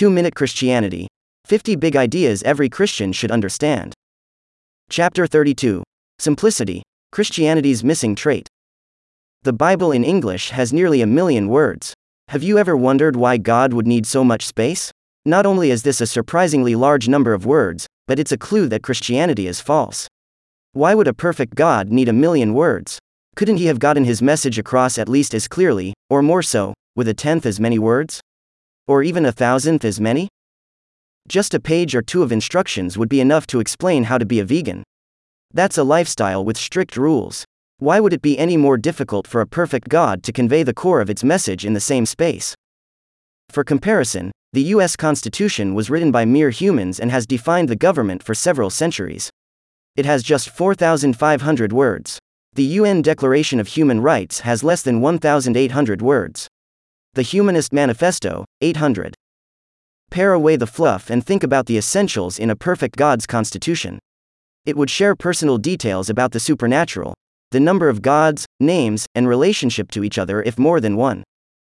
2-Minute Christianity. 50 Big Ideas Every Christian Should Understand. Chapter 32. Simplicity, Christianity's Missing Trait. The Bible in English has nearly 1 million words. Have you ever wondered why God would need so much space? Not only is this a surprisingly large number of words, but it's a clue that Christianity is false. Why would a perfect God need 1 million words? Couldn't he have gotten his message across at least as clearly, or more so, with 1/10 as many words? Or even 1,000th as many? Just a page or two of instructions would be enough to explain how to be a vegan. That's a lifestyle with strict rules. Why would it be any more difficult for a perfect God to convey the core of its message in the same space? For comparison, the US Constitution was written by mere humans and has defined the government for several centuries. It has just 4,500 words. The UN Declaration of Human Rights has less than 1,800 words. The Humanist Manifesto, 800. Pare away the fluff and think about the essentials in a perfect God's constitution. It would share personal details about the supernatural, the number of gods, names, and relationship to each other if more than one.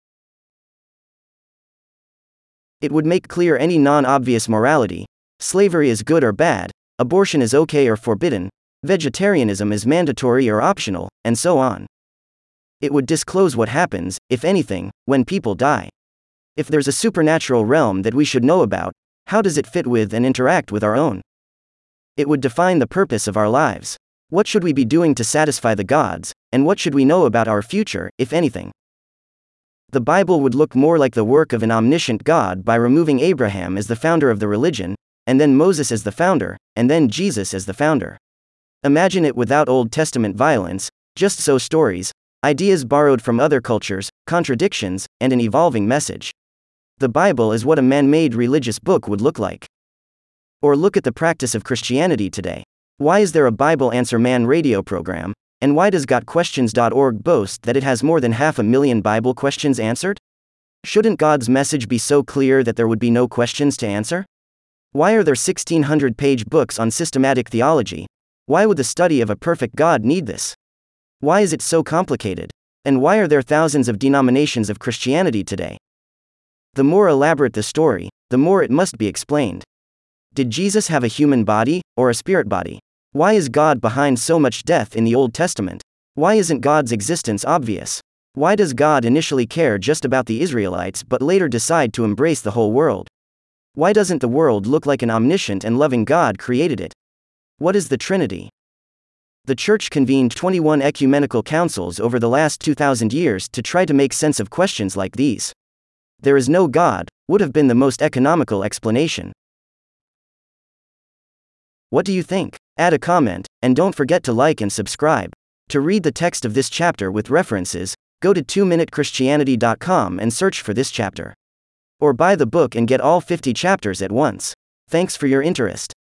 It would make clear any non-obvious morality: slavery is good or bad, abortion is okay or forbidden, vegetarianism is mandatory or optional, and so on. It would disclose what happens, if anything, when people die. If there's a supernatural realm that we should know about, how does it fit with and interact with our own? It would define the purpose of our lives. What should we be doing to satisfy the gods, and what should we know about our future, if anything? The Bible would look more like the work of an omniscient God by removing Abraham as the founder of the religion, and then Moses as the founder, and then Jesus as the founder. Imagine it without Old Testament violence, just so stories, ideas borrowed from other cultures, contradictions, and an evolving message. The Bible is what a man-made religious book would look like. Or look at the practice of Christianity today. Why is there a Bible Answer Man radio program, and why does GotQuestions.org boast that it has more than 500,000 Bible questions answered? Shouldn't God's message be so clear that there would be no questions to answer? Why are there 1,600-page books on systematic theology? Why would the study of a perfect God need this? Why is it so complicated? And why are there thousands of denominations of Christianity today? The more elaborate the story, the more it must be explained. Did Jesus have a human body, or a spirit body? Why is God behind so much death in the Old Testament? Why isn't God's existence obvious? Why does God initially care just about the Israelites but later decide to embrace the whole world? Why doesn't the world look like an omniscient and loving God created it? What is the Trinity? The Church convened 21 ecumenical councils over the last 2,000 years to try to make sense of questions like these. There is no God would have been the most economical explanation. What do you think? Add a comment, and don't forget to like and subscribe. To read the text of this chapter with references, go to 2minutechristianity.com and search for this chapter. Or buy the book and get all 50 chapters at once. Thanks for your interest.